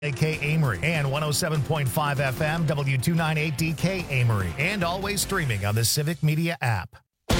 AK Amory and 107.5 FM W298DK Amory, and always streaming on the Civic Media app.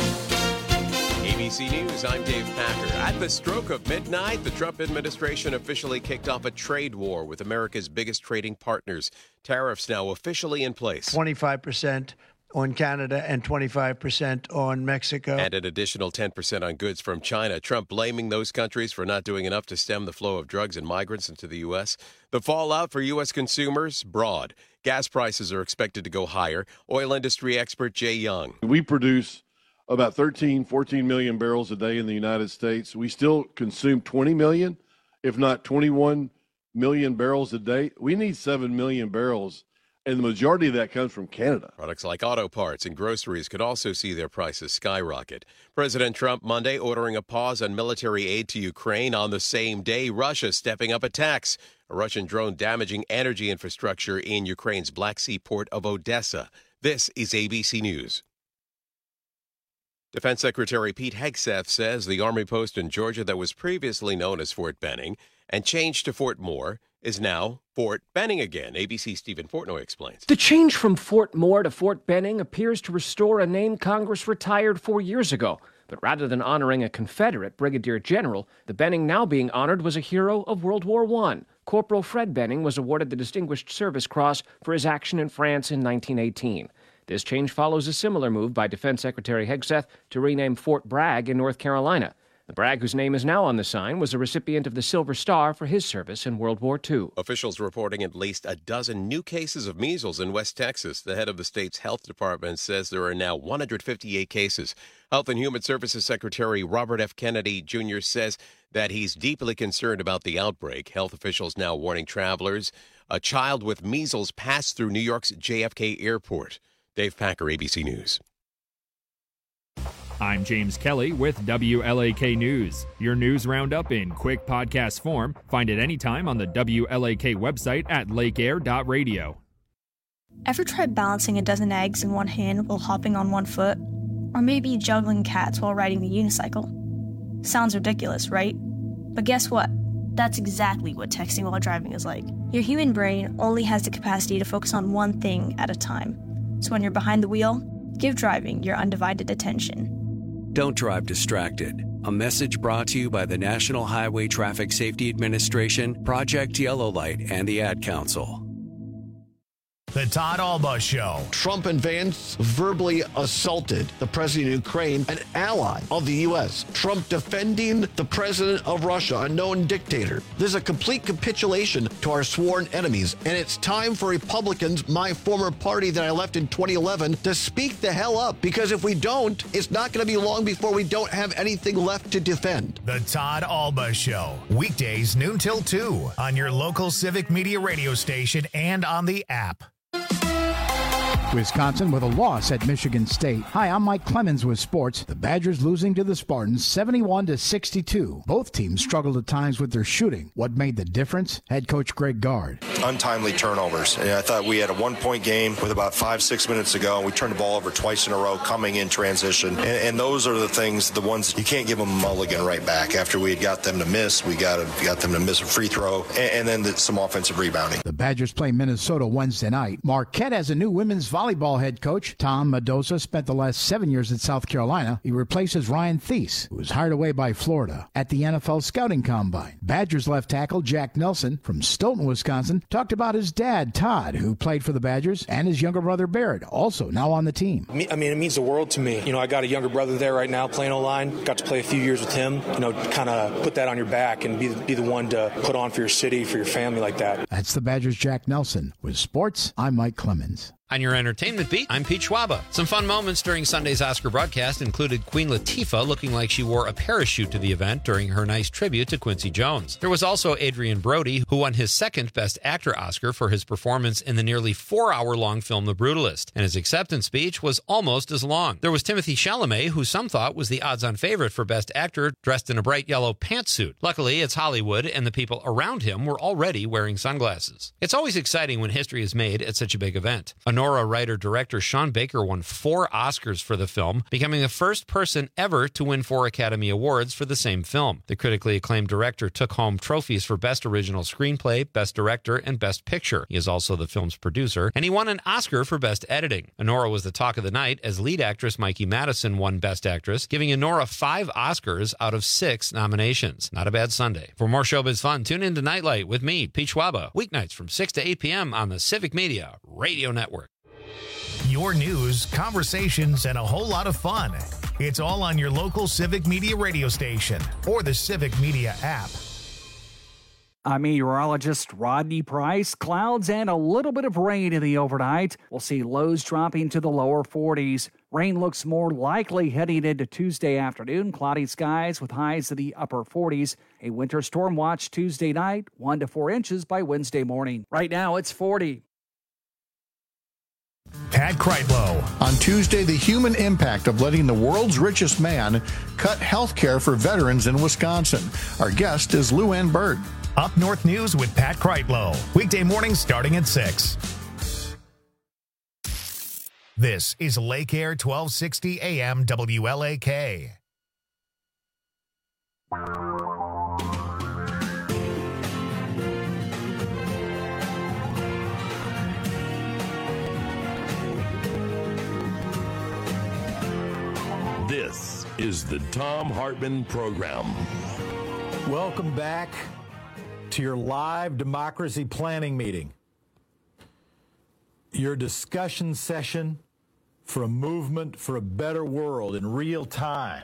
ABC News, I'm Dave Packer. At the stroke of midnight, the Trump administration officially kicked off a trade war with America's biggest trading partners. Tariffs now officially in place. 25% on Canada and 25% on Mexico. And an additional 10% on goods from China. Trump blaming those countries for not doing enough to stem the flow of drugs and migrants into the U.S. The fallout for U.S. consumers, broad. Gas prices are expected to go higher. Oil industry expert Jay Young. We produce about 14 million barrels a day in the United States. We still consume 20 million, if not 21 million barrels a day. We need 7 million barrels. And the majority of that comes from Canada. Products like auto parts and groceries could also see their prices skyrocket. President Trump Monday ordering a pause on military aid to Ukraine. On the same day, Russia stepping up attacks. A Russian drone damaging energy infrastructure in Ukraine's Black Sea port of Odessa. This is ABC News. Defense Secretary Pete Hegseth says the Army post in Georgia that was previously known as Fort Benning and changed to Fort Moore is now Fort Benning again. ABC's Stephen Portnoy explains. The change from Fort Moore to Fort Benning appears to restore a name Congress retired 4 years ago. But rather than honoring a Confederate brigadier general, the Benning now being honored was a hero of World War I. Corporal Fred Benning was awarded the Distinguished Service Cross for his action in France in 1918. This change follows a similar move by Defense Secretary Hegseth to rename Fort Bragg in North Carolina. The Bragg, whose name is now on the sign, was a recipient of the Silver Star for his service in World War II. Officials reporting at least a dozen new cases of measles in West Texas. The head of the state's health department says there are now 158 cases. Health and Human Services Secretary Robert F. Kennedy Jr. says that he's deeply concerned about the outbreak. Health officials now warning travelers. A child with measles passed through New York's JFK Airport. Dave Packer, ABC News. I'm James Kelly with WLAK News. Your news roundup in quick podcast form. Find it anytime on the WLAK website at lakeair.radio. Ever tried balancing a dozen eggs in one hand while hopping on one foot? Or maybe juggling cats while riding the unicycle? Sounds ridiculous, right? But guess what? That's exactly what texting while driving is like. Your human brain only has the capacity to focus on one thing at a time. So when you're behind the wheel, give driving your undivided attention. Don't drive distracted. A message brought to you by the National Highway Traffic Safety Administration, Project Yellow Light, and the Ad Council. The Todd Alba Show. Trump and Vance verbally assaulted the president of Ukraine, an ally of the U.S. Trump defending the president of Russia, a known dictator. This is a complete capitulation to our sworn enemies, and it's time for Republicans, my former party that I left in 2011, to speak the hell up, because if we don't, it's not going to be long before we don't have anything left to defend. The Todd Alba Show. Weekdays noon till 2 on your local Civic Media radio station and on the app. Wisconsin with a loss at Michigan State. Hi, I'm Mike Clemens with sports. The Badgers losing to the Spartans 71-62. Both teams struggled at times with their shooting. What made the difference? Head coach Greg Gard. Untimely turnovers. And I thought we had a one-point game with about 5-6 minutes to go, and we turned the ball over twice in a row coming in transition. And those are the things, the ones you can't give them a mulligan right back. After we had got them to miss, we got them to miss a free throw, and then some offensive rebounding. The Badgers play Minnesota Wednesday night. Marquette has a new women's volleyball head coach. Tom Mendoza spent the last 7 years at South Carolina. He replaces Ryan Thies, who was hired away by Florida at the NFL Scouting Combine. Badgers left tackle Jack Nelson from Stoughton, Wisconsin, talked about his dad, Todd, who played for the Badgers, and his younger brother, Barrett, also now on the team. I mean, it means the world to me. You know, I got a younger brother there right now playing O-line. Got to play a few years with him. You know, kind of put that on your back and be the one to put on for your city, for your family like that. That's the Badgers' Jack Nelson. With sports, I'm Mike Clemens. On your entertainment beat, I'm Pete Schwaba. Some fun moments during Sunday's Oscar broadcast included Queen Latifah looking like she wore a parachute to the event during her nice tribute to Quincy Jones. There was also Adrian Brody, who won his second Best Actor Oscar for his performance in the nearly 4-hour-long film The Brutalist, and his acceptance speech was almost as long. There was Timothée Chalamet, who some thought was the odds-on favorite for Best Actor, dressed in a bright yellow pantsuit. Luckily, it's Hollywood, and the people around him were already wearing sunglasses. It's always exciting when history is made at such a big event. A Anora writer-director Sean Baker won 4 Oscars for the film, becoming the first person ever to win 4 Academy Awards for the same film. The critically acclaimed director took home trophies for Best Original Screenplay, Best Director, and Best Picture. He is also the film's producer, and he won an Oscar for Best Editing. Anora was the talk of the night as lead actress Mikey Madison won Best Actress, giving Anora 5 Oscars out of 6 nominations. Not a bad Sunday. For more showbiz fun, tune in to Nightlight with me, Pete Schwaba, weeknights from 6 to 8 p.m. on the Civic Media Radio Network. Your news, conversations, and a whole lot of fun. It's all on your local Civic Media radio station or the Civic Media app. I'm meteorologist Rodney Price. Clouds and a little bit of rain in the overnight. We'll see lows dropping to the lower 40s. Rain looks more likely heading into Tuesday afternoon. Cloudy skies with highs in the upper 40s. A winter storm watch Tuesday night, 1 to 4 inches by Wednesday morning. Right now, it's 40. Pat Kreitlow. On Tuesday, the human impact of letting the world's richest man cut health care for veterans in Wisconsin. Our guest is Lou Ann Bird. Up North News with Pat Kreitlow. Weekday mornings starting at 6. This is Lake Air 1260 AM WLAK. This is the Thom Hartmann Program. Welcome back to your live democracy planning meeting. Your discussion session for a movement for a better world in real time.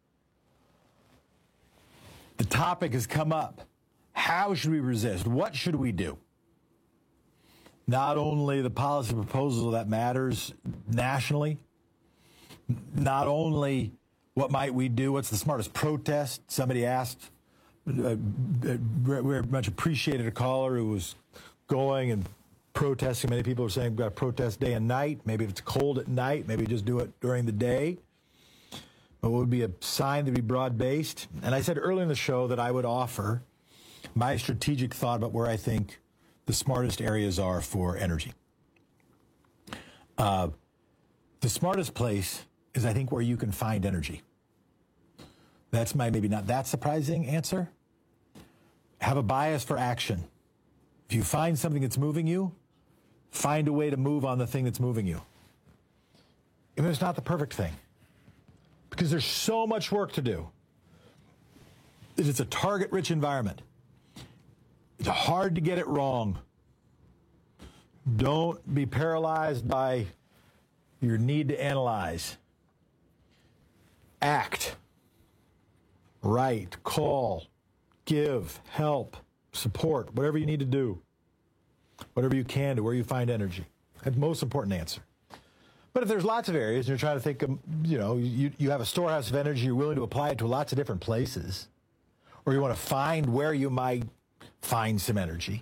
The topic has come up. How should we resist? What should we do? Not only the policy proposal that matters nationally, not only what might we do, what's the smartest protest? Somebody asked, we much appreciated a caller who was going and protesting. Many people are saying we've got to protest day and night. Maybe if it's cold at night, maybe just do it during the day. But what would be a sign to be broad-based? And I said earlier in the show that I would offer my strategic thought about where I think the smartest areas are for energy. The smartest place is, I think, where you can find energy. That's my maybe not that surprising answer. Have a bias for action. If you find something that's moving you, find a way to move on the thing that's moving you. Even if it's not the perfect thing. Because there's so much work to do. It's a target-rich environment. It's hard to get it wrong. Don't be paralyzed by your need to analyze. Act. Write, call, give, help, support, whatever you need to do. Whatever you can do, where you find energy. That's the most important answer. But if there's lots of areas and you're trying to think of, you have a storehouse of energy, you're willing to apply it to lots of different places, or you want to find where you might find some energy.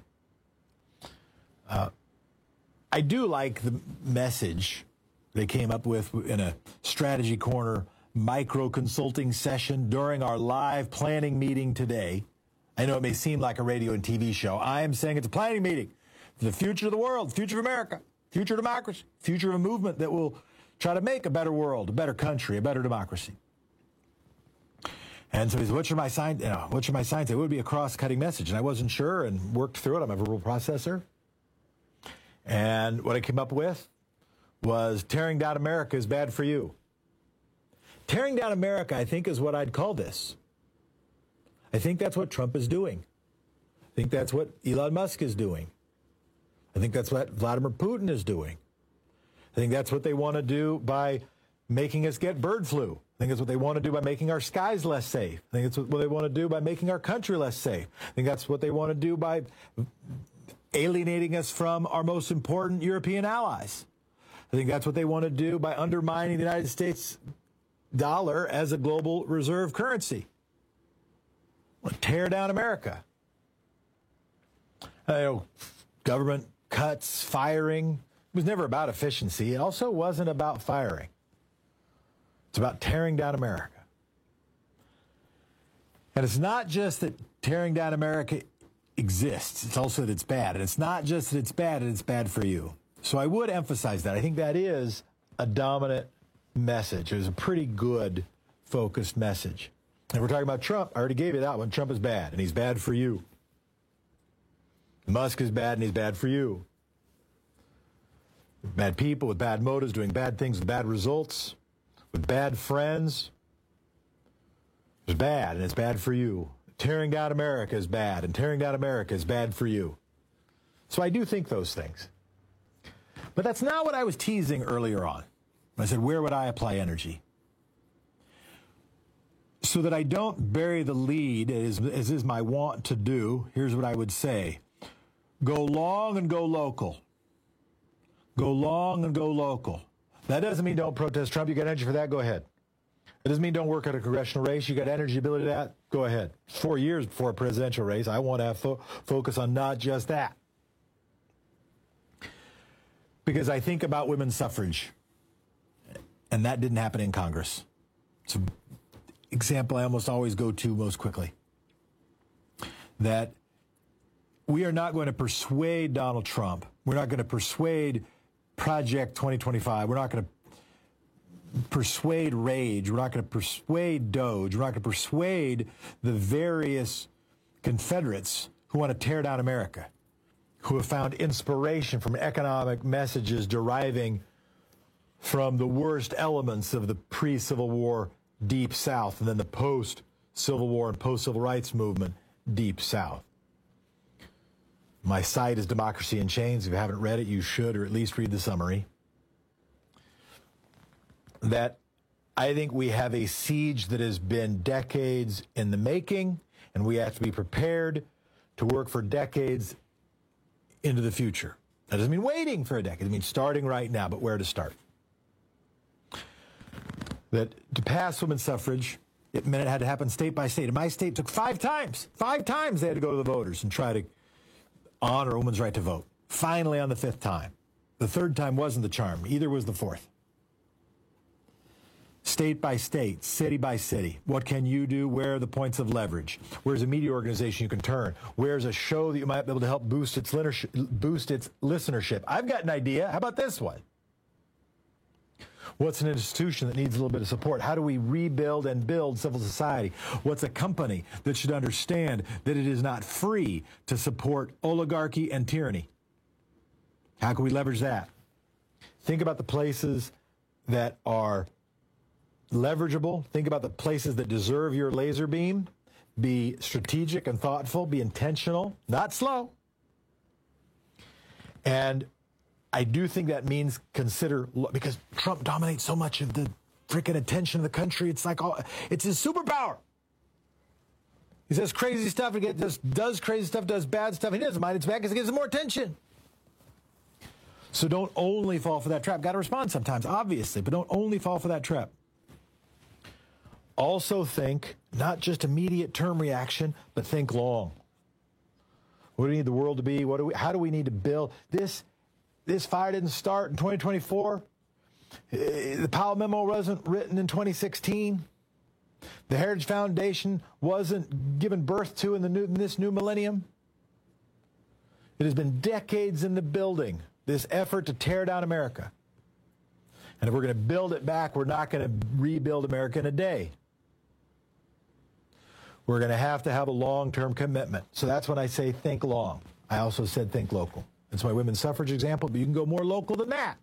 I do like the message they came up with in a Strategy Corner micro consulting session during our live planning meeting today. I know it may seem like a radio and TV show. I am saying it's a planning meeting for the future of the world, the future of America, future of democracy, future of a movement that will try to make a better world, a better country, a better democracy. And so he said, what should my sign say? It would be a cross-cutting message. And I wasn't sure and worked through it. I'm a verbal processor. And what I came up with was tearing down America is bad for you. Tearing down America, I think, is what I'd call this. I think that's what Trump is doing. I think that's what Elon Musk is doing. I think that's what Vladimir Putin is doing. I think that's what they want to do by making us get bird flu. I think that's what they want to do by making our skies less safe. I think it's what they want to do by making our country less safe. I think that's what they want to do by alienating us from our most important European allies. I think that's what they want to do by undermining the United States dollar as a global reserve currency. Tear down America. Government cuts, firing. It was never about efficiency. It also wasn't about firing. It's about tearing down America. And it's not just that tearing down America exists. It's also that it's bad. And it's not just that it's bad and it's bad for you. So I would emphasize that. I think that is a dominant message. It was a pretty good, focused message. And we're talking about Trump. I already gave you that one. Trump is bad, and he's bad for you. Musk is bad, and he's bad for you. Bad people with bad motives, doing bad things with bad results, with bad friends. It's bad, and it's bad for you. Tearing down America is bad, and tearing down America is bad for you. So I do think those things. But that's not what I was teasing earlier on. I said, where would I apply energy? So that I don't bury the lead, as is my wont to do, here's what I would say. Go long and go local. Go long and go local. That doesn't mean don't protest Trump. You got energy for that? Go ahead. It doesn't mean don't work at a congressional race. You got energy, ability to that? Go ahead. 4 years before a presidential race, I want to have focus on not just that. Because I think about women's suffrage, and that didn't happen in Congress. It's an example I almost always go to most quickly. That we are not going to persuade Donald Trump. We're not going to persuade Project 2025. We're not going to persuade Rage. We're not going to persuade Doge. We're not going to persuade the various Confederates who want to tear down America, who have found inspiration from economic messages deriving from the worst elements of the pre-Civil War Deep South and then the post-Civil War and post-Civil Rights Movement Deep South. My site is Democracy in Chains. If you haven't read it, you should, or at least read the summary. That I think we have a siege that has been decades in the making, and we have to be prepared to work for decades into the future. That doesn't mean waiting for a decade. It means starting right now, but where to start. That to pass women's suffrage, it meant it had to happen state by state. In my state, it took 5 times. 5 times they had to go to the voters and try to honor a woman's right to vote. Finally, on the 5th time. The 3rd time wasn't the charm. Either was the 4th. State by state, city by city. What can you do? Where are the points of leverage? Where's a media organization you can turn? Where's a show that you might be able to help boost its listenership? I've got an idea. How about this one? What's an institution that needs a little bit of support? How do we rebuild and build civil society? What's a company that should understand that it is not free to support oligarchy and tyranny? How can we leverage that? Think about the places that are leverageable. Think about the places that deserve your laser beam. Be strategic and thoughtful. Be intentional, not slow. And I do think that means consider, because Trump dominates so much of the freaking attention of the country. It's like, it's his superpower. He says crazy stuff, and just does crazy stuff, does bad stuff. He doesn't mind it's bad because it gives him more attention. So don't only fall for that trap. Got to respond sometimes, obviously, but don't only fall for that trap. Also think not just immediate term reaction, but think long. What do we need the world to be? How do we need to build this? This fire didn't start in 2024. The Powell memo wasn't written in 2016. The Heritage Foundation wasn't given birth to in this new millennium. It has been decades in the building, this effort to tear down America. And if we're going to build it back, we're not going to rebuild America in a day. We're going to have a long-term commitment. So that's when I say think long. I also said think local. That's my women's suffrage example, but you can go more local than that.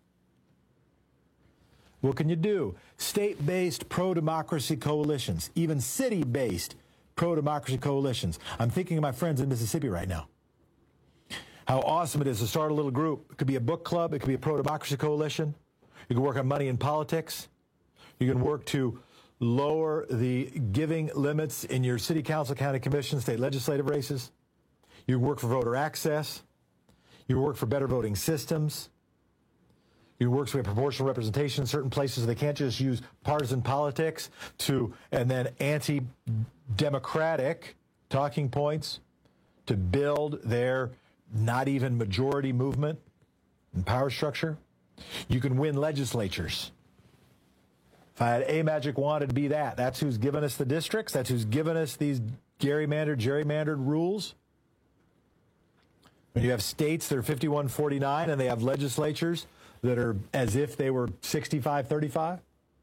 What can you do? State-based pro-democracy coalitions, even city-based pro-democracy coalitions. I'm thinking of my friends in Mississippi right now. How awesome it is to start a little group. It could be a book club. It could be a pro-democracy coalition. You can work on money in politics. You can work to lower the giving limits in your city council, county commission, state legislative races. You can work for voter access. You work for better voting systems. You work so we have proportional representation in certain places. They can't just use partisan politics and then anti-democratic talking points to build their not even majority movement and power structure. You can win legislatures. If I had a magic wand, it'd be that. That's who's given us the districts. That's who's given us these gerrymandered rules. When you have states that are 51-49 and they have legislatures that are as if they were 65-35,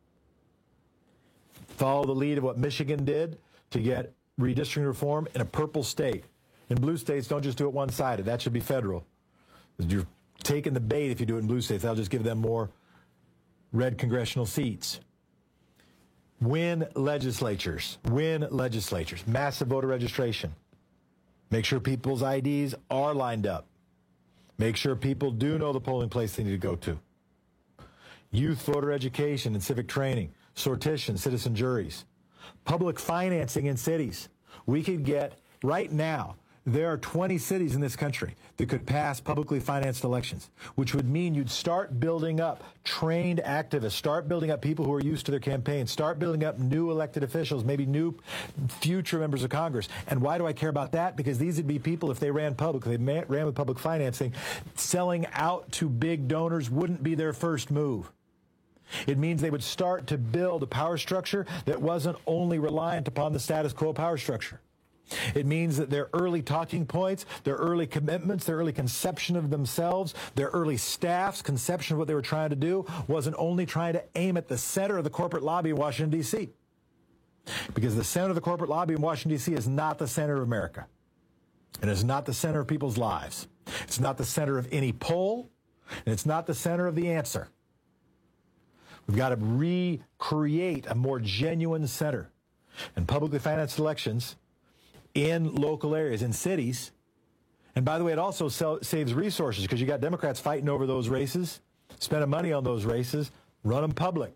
follow the lead of what Michigan did to get redistricting reform in a purple state. In blue states, don't just do it one-sided. That should be federal. You're taking the bait if you do it in blue states. That'll just give them more red congressional seats. Win legislatures. Win legislatures. Massive voter registration. Make sure people's IDs are lined up. Make sure people do know the polling place they need to go to. Youth voter education and civic training. Sortition, citizen juries. Public financing in cities. We could get, right now, there are 20 cities in this country that could pass publicly financed elections, which would mean you'd start building up trained activists, start building up people who are used to their campaigns, start building up new elected officials, maybe new future members of Congress. And why do I care about that? Because these would be people, if they ran public, they ran with public financing, selling out to big donors wouldn't be their first move. It means they would start to build a power structure that wasn't only reliant upon the status quo power structure. It means that their early talking points, their early commitments, their early conception of themselves, their early staff's conception of what they were trying to do wasn't only trying to aim at the center of the corporate lobby in Washington, D.C. Because the center of the corporate lobby in Washington, D.C. is not the center of America. It is not the center of people's lives. It's not the center of any poll, and it's not the center of the answer. We've got to recreate a more genuine center. And publicly financed elections in local areas, in cities. And by the way, it also saves resources because you got Democrats fighting over those races, spending money on those races, run them public.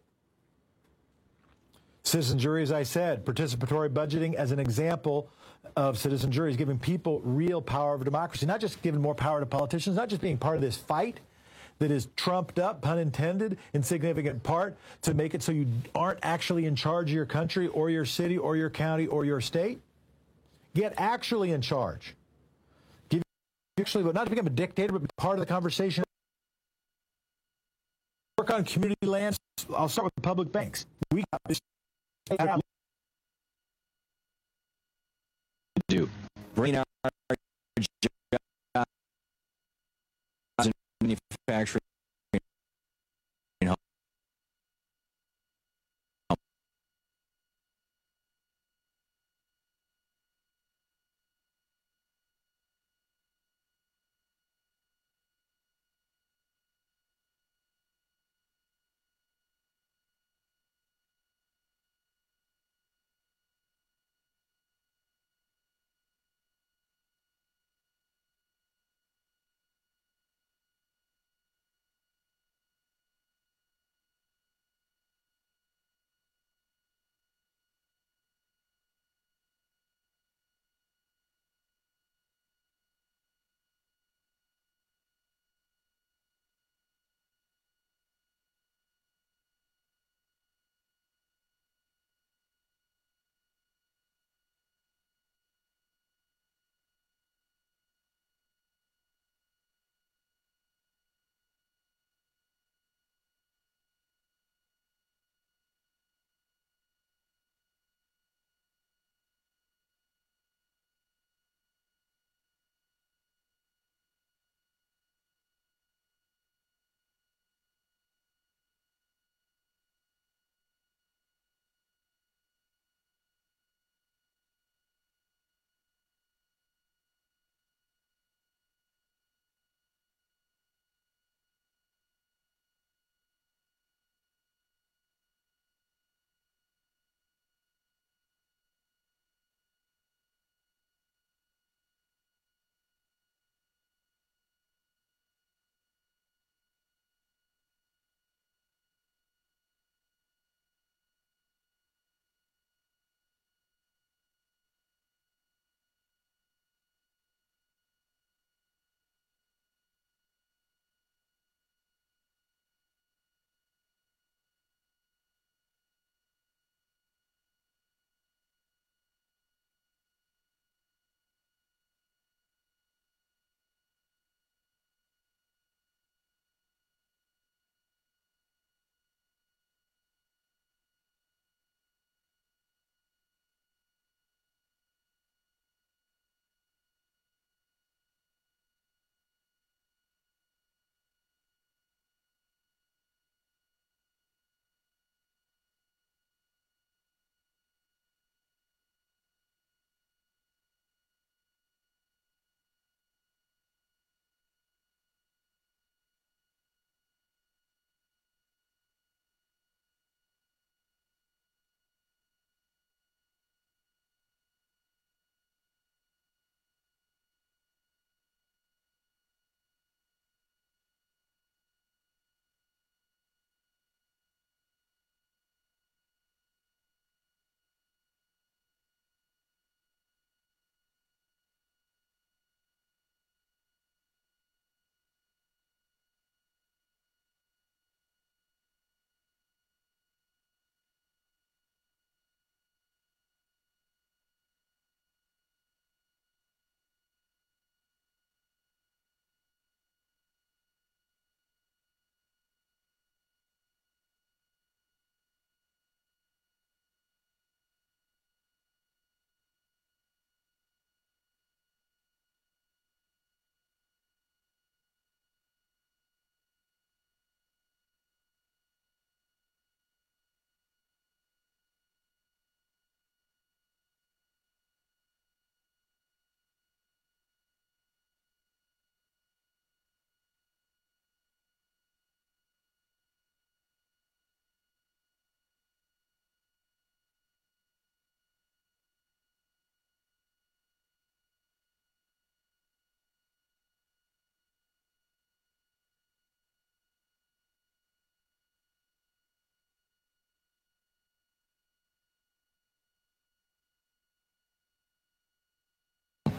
Citizen jury, as I said, participatory budgeting as an example of citizen juries, giving people real power over democracy, not just giving more power to politicians, not just being part of this fight that is trumped up, pun intended, in significant part to make it so you aren't actually in charge of your country or your city or your county or your state. Get actually in charge. But not to become a dictator, but be part of the conversation. Work on community lands. I'll start with the public banks. We got this. Do bring our jobs in manufacturing.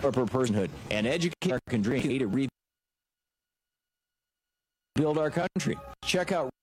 corporate personhood and educate our American dream to rebuild our country. Check out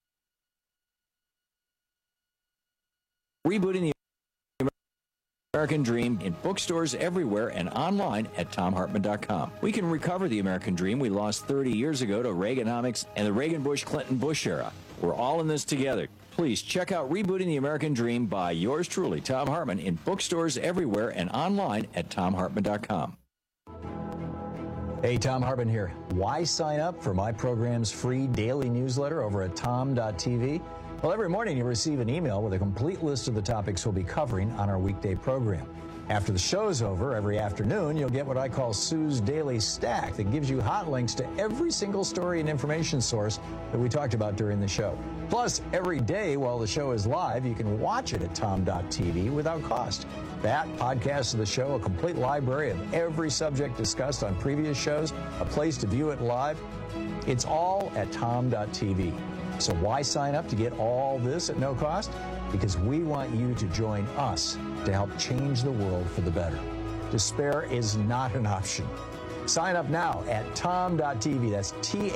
Rebooting the American Dream in bookstores everywhere and online at TomHartman.com. We can recover the American dream we lost 30 years ago to Reaganomics and the Reagan-Bush-Clinton-Bush era. We're all in this together. Please check out Rebooting the American Dream by yours truly, Thom Hartmann, in bookstores everywhere and online at TomHartman.com. Hey, Thom Hartmann here. Why sign up for my program's free daily newsletter over at tom.tv? Well, every morning you receive an email with a complete list of the topics we'll be covering on our weekday program. After the show's over, every afternoon, you'll get what I call Sue's Daily Stack that gives you hot links to every single story and information source that we talked about during the show. Plus, every day while the show is live, you can watch it at tom.tv without cost. That, podcasts of the show, a complete library of every subject discussed on previous shows, a place to view it live. It's all at tom.tv. So why sign up to get all this at no cost? Because we want you to join us to help change the world for the better. Despair is not an option. Sign up now at tom.tv. That's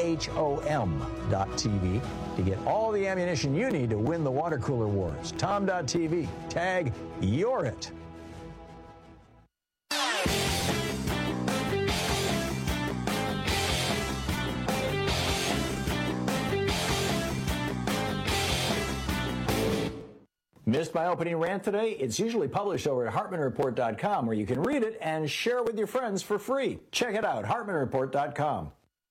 THOM.tv to get all the ammunition you need to win the water cooler wars. Tom.tv. Tag You're It. Missed my opening rant today? It's usually published over at HartmanReport.com, where you can read it and share it with your friends for free. Check it out, HartmanReport.com.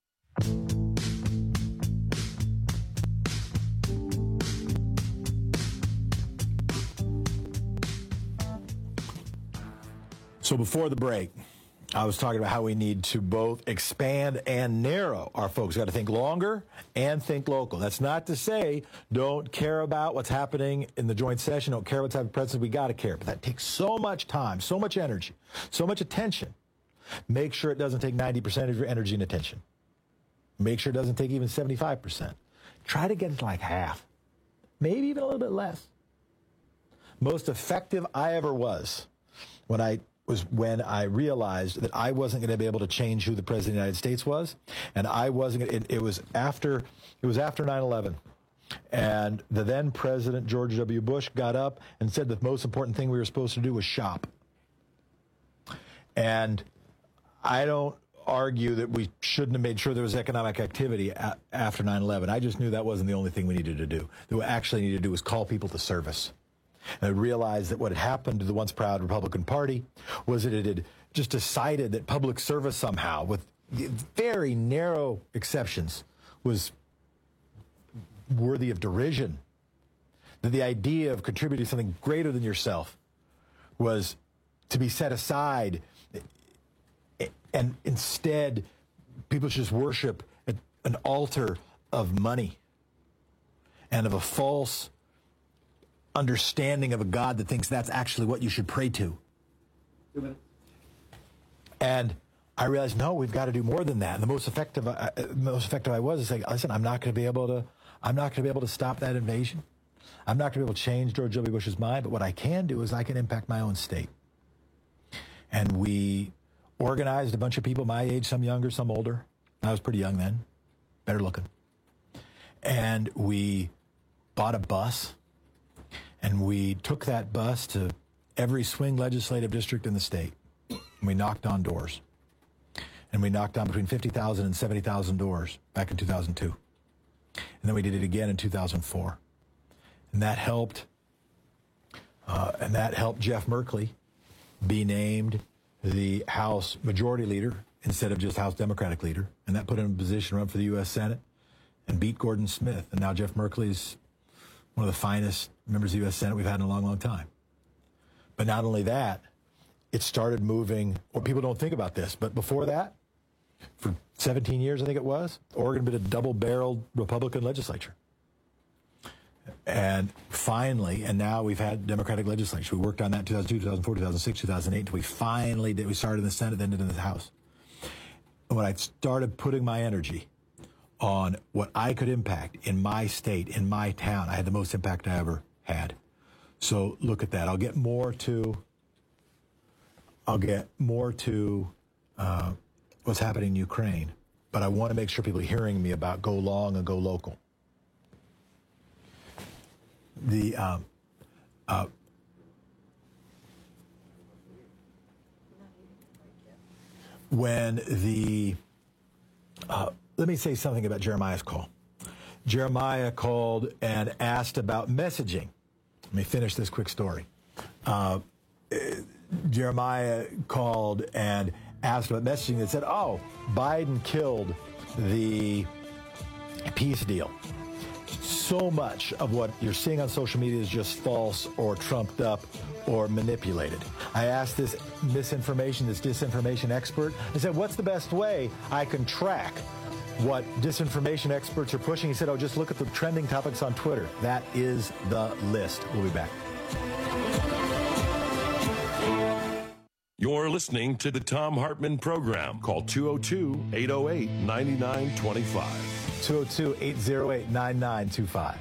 So before the break, I was talking about how we need to both expand and narrow our focus. Got to think longer and think local. That's not to say don't care about what's happening in the joint session, don't care what's happening in the presidency. We got to care. But that takes so much time, so much energy, so much attention. Make sure it doesn't take 90% of your energy and attention. Make sure it doesn't take even 75%. Try to get it to like half, maybe even a little bit less. Most effective I ever was when I realized that I wasn't going to be able to change who the President of the United States was, and I wasn't going to, it was after 9/11. And the then President George W. Bush got up and said the most important thing we were supposed to do was shop. And I don't argue that we shouldn't have made sure there was economic activity after 9/11. I just knew that wasn't the only thing we needed to do. What we actually needed to do was call people to service. And I realized that what had happened to the once proud Republican Party was that it had just decided that public service somehow, with very narrow exceptions, was worthy of derision. That the idea of contributing something greater than yourself was to be set aside, and instead people should just worship at an altar of money and of a false understanding of a God that thinks that's actually what you should pray to. 2 minutes. And I realized, no, we've got to do more than that. And the most effective I was is saying, listen, I'm not going to be able to stop that invasion. I'm not going to be able to change George W. Bush's mind. But what I can do is I can impact my own state. And we organized a bunch of people my age, some younger, some older. I was pretty young then, better looking. And we bought a bus. And we took that bus to every swing legislative district in the state. And we knocked on doors. And we knocked on between 50,000 and 70,000 doors back in 2002. And then we did it again in 2004. And that helped Jeff Merkley be named the House Majority Leader instead of just House Democratic Leader. And that put him in a position to run for the U.S. Senate and beat Gordon Smith. And now Jeff Merkley's one of the finest members of the U.S. Senate we've had in a long, long time. But not only that, it started moving, or people don't think about this, but before that, for 17 years, I think it was, Oregon had been a double-barreled Republican legislature. And finally, and now we've had Democratic legislature. We worked on that in 2002, 2004, 2006, 2008, until we finally did. We started in the Senate, then did in the House. And when I started putting my energy on what I could impact in my state, in my town, I had the most impact I ever had. So look at that. I'll get more to what's happening in Ukraine, but I want to make sure people are hearing me about go long and go local. Let me say something about Jeremiah's call. Jeremiah called and asked about messaging. Let me finish this quick story. Jeremiah called and asked about messaging that said, oh, Biden killed the peace deal. So much of what you're seeing on social media is just false or trumped up or manipulated. I asked this disinformation expert, I said, what's the best way I can track what disinformation experts are pushing? He said, oh, just look at the trending topics on Twitter. That is the list. We'll be back. You're listening to the Thom Hartmann Program. Call 202-808-9925. 202-808-9925.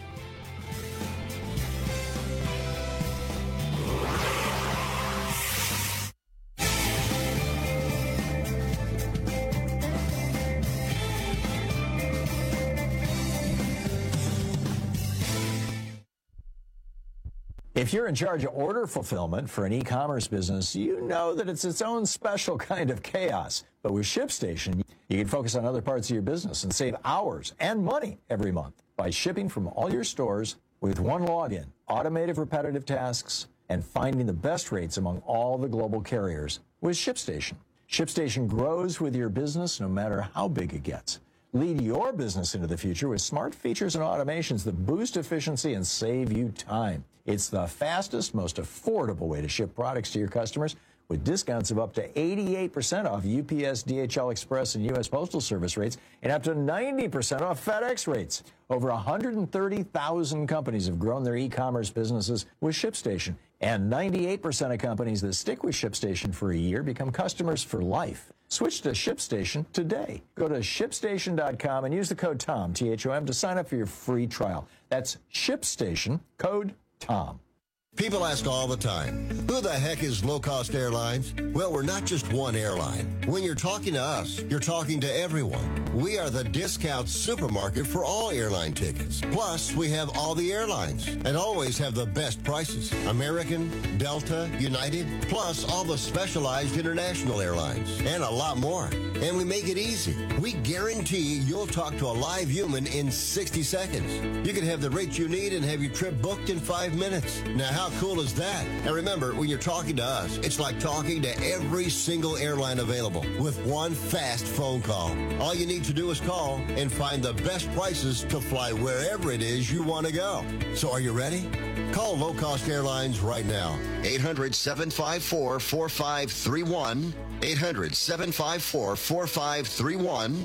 If you're in charge of order fulfillment for an e-commerce business, you know that it's its own special kind of chaos. But with ShipStation, you can focus on other parts of your business and save hours and money every month by shipping from all your stores with one login, automated repetitive tasks, and finding the best rates among all the global carriers with ShipStation. ShipStation grows with your business no matter how big it gets. Lead your business into the future with smart features and automations that boost efficiency and save you time. It's the fastest, most affordable way to ship products to your customers with discounts of up to 88% off UPS, DHL Express, and U.S. Postal Service rates and up to 90% off FedEx rates. Over 130,000 companies have grown their e-commerce businesses with ShipStation, and 98% of companies that stick with ShipStation for a year become customers for life. Switch to ShipStation today. Go to ShipStation.com and use the code TOM, T-H-O-M, to sign up for your free trial. That's ShipStation, code TOM. People ask all the time, who the heck is Low Cost Airlines? Well, we're not just one airline. When you're talking to us, you're talking to everyone. We are the discount supermarket for all airline tickets. Plus, we have all the airlines and always have the best prices. American, Delta, United, plus all the specialized international airlines and a lot more. And we make it easy. We guarantee you'll talk to a live human in 60 seconds. You can have the rate you need and have your trip booked in 5 minutes. Now, how cool is that? And remember, when you're talking to us, it's like talking to every single airline available with one fast phone call. All you need to do is call and find the best prices to fly wherever it is you want to go. So are you ready? Call Low Cost Airlines right now. 800-754-4531. 800-754-4531.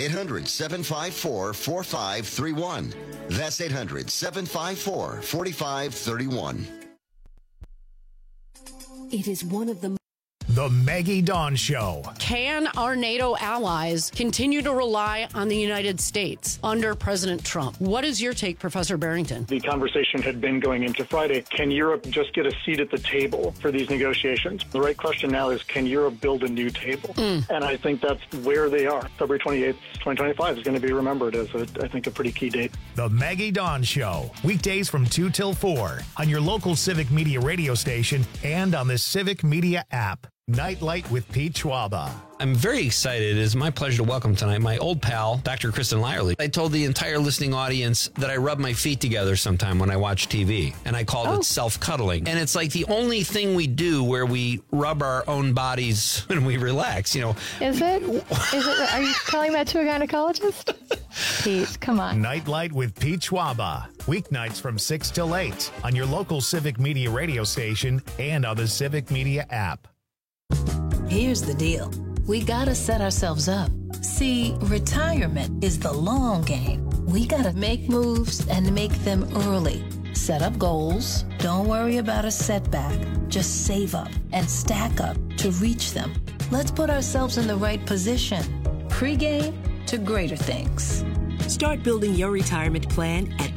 800-754-4531. That's 800-754-4531. It is one of the Maggie Dawn Show. Can our NATO allies continue to rely on the United States under President Trump? What is your take, Professor Barrington? The conversation had been going into Friday. Can Europe just get a seat at the table for these negotiations? The right question now is, can Europe build a new table? And I think that's where they are. February 28th, 2025 is going to be remembered as, I think, a pretty key date. The Maggie Dawn Show. Weekdays from 2 till 4 on your local Civic Media radio station and on the Civic Media app. Nightlight with Pete Schwaba. I'm very excited. It is my pleasure to welcome tonight my old pal, Dr. Kristen Lyerly. I told the entire listening audience that I rub my feet together sometime when I watch TV, and I called it self-cuddling. And it's like the only thing we do where we rub our own bodies when we relax, you know. Is it? Are you telling that to a gynecologist? Pete, come on. Nightlight with Pete Schwaba. Weeknights from 6 till 8 on your local Civic Media radio station and on the Civic Media app. Here's the deal. We gotta set ourselves up. See, retirement is the long game. We gotta make moves and make them early. Set up goals. Don't worry about a setback. Just save up and stack up to reach them. Let's put ourselves in the right position. Pre-game to greater things. Start building your retirement plan at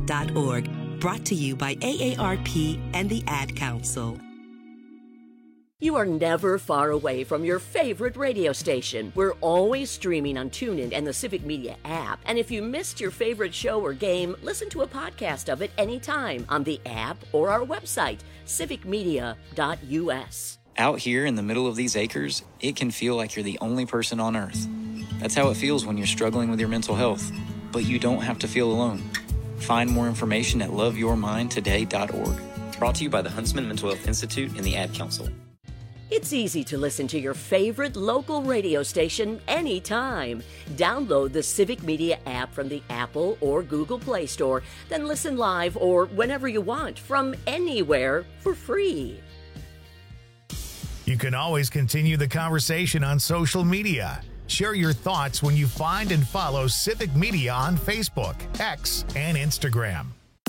thisispretirement.org. Brought to you by AARP and the Ad Council. You are never far away from your favorite radio station. We're always streaming on TuneIn and the Civic Media app. And if you missed your favorite show or game, listen to a podcast of it anytime on the app or our website, civicmedia.us. Out here in the middle of these acres, it can feel like you're the only person on Earth. That's how it feels when you're struggling with your mental health. But you don't have to feel alone. Find more information at loveyourmindtoday.org. Brought to you by the Huntsman Mental Health Institute and the Ad Council. It's easy to listen to your favorite local radio station anytime. Download the Civic Media app from the Apple or Google Play Store, then listen live or whenever you want from anywhere for free. You can always continue the conversation on social media. Share your thoughts when you find and follow Civic Media on Facebook, X, and Instagram.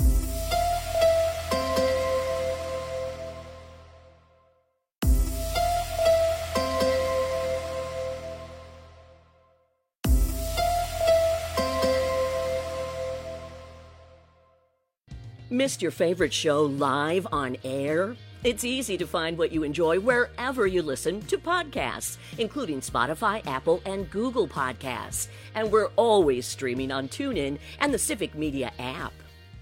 Missed your favorite show live on air? It's easy to find what you enjoy wherever you listen to podcasts, including Spotify, Apple, and Google Podcasts. And we're always streaming on TuneIn and the Civic Media app.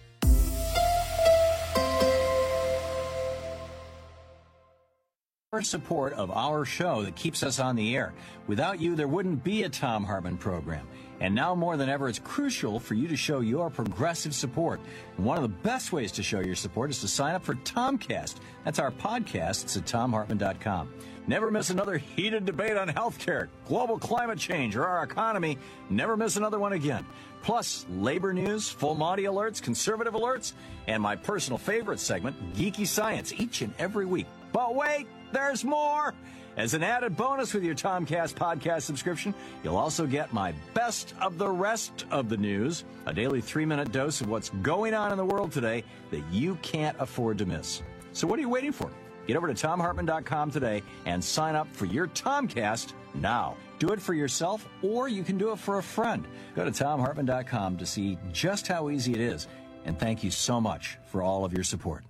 Your support of our show that keeps us on the air. Without you, there wouldn't be a Thom Hartmann program. And now more than ever, it's crucial for you to show your progressive support. And one of the best ways to show your support is to sign up for Tomcast. That's our podcast. It's at TomHartmann.com. Never miss another heated debate on healthcare, global climate change, or our economy. Never miss another one again. Plus, labor news, full Monty alerts, conservative alerts, and my personal favorite segment, Geeky Science, each and every week. But wait, there's more! As an added bonus with your Tomcast podcast subscription, you'll also get my best of the rest of the news, a daily 3-minute dose of what's going on in the world today that you can't afford to miss. So what are you waiting for? Get over to TomHartmann.com today and sign up for your Tomcast now. Do it for yourself, or you can do it for a friend. Go to TomHartmann.com to see just how easy it is. And thank you so much for all of your support.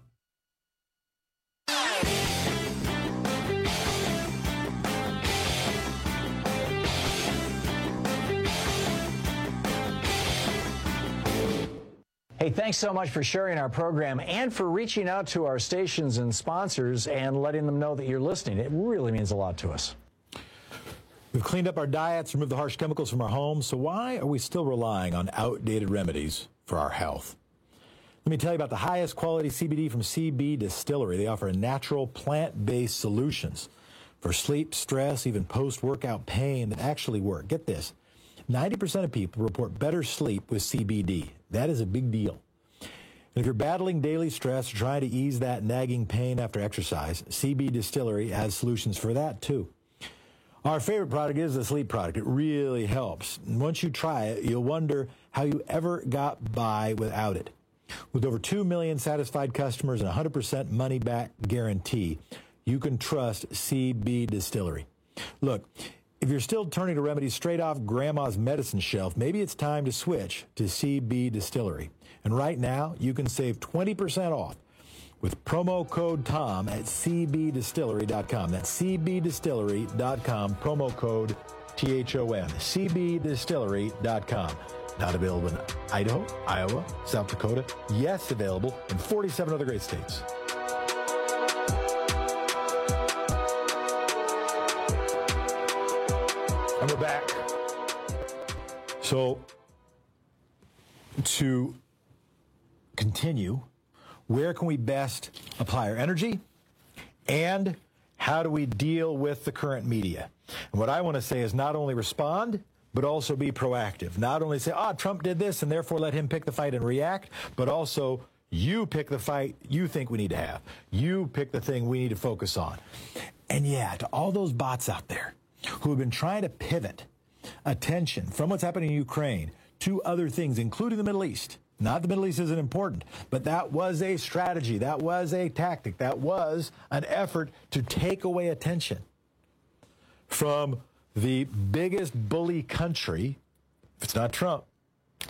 Hey, thanks so much for sharing our program and for reaching out to our stations and sponsors and letting them know that you're listening. It really means a lot to us. We've cleaned up our diets, removed the harsh chemicals from our homes, so why are we still relying on outdated remedies for our health? Let me tell you about the highest quality CBD from CB Distillery. They offer natural, plant-based solutions for sleep, stress, even post-workout pain that actually work. Get this. 90% of people report better sleep with CBD. That is a big deal. And if you're battling daily stress or trying to ease that nagging pain after exercise, CB Distillery has solutions for that too. Our favorite product is the sleep product. It really helps. And once you try it, you'll wonder how you ever got by without it. With over 2 million satisfied customers and a 100% money-back guarantee, you can trust CB Distillery. Look, if you're still turning to remedies straight off Grandma's medicine shelf, maybe it's time to switch to CB Distillery. And right now, you can save 20% off with promo code TOM at cbdistillery.com. That's cbdistillery.com, promo code THOM, cbdistillery.com. Not available in Idaho, Iowa, South Dakota. Yes, available in 47 other great states. And we're back. So, to continue, where can we best apply our energy? And how do we deal with the current media? And what I want to say is not only respond, but also be proactive. Not only say, Trump did this, and therefore let him pick the fight and react, but also you pick the fight you think we need to have. You pick the thing we need to focus on. And yeah, to all those bots out there who have been trying to pivot attention from what's happening in Ukraine to other things, including the Middle East. Not the Middle East isn't important, but that was a strategy. That was a tactic. That was an effort to take away attention from the biggest bully country. If it's not Trump,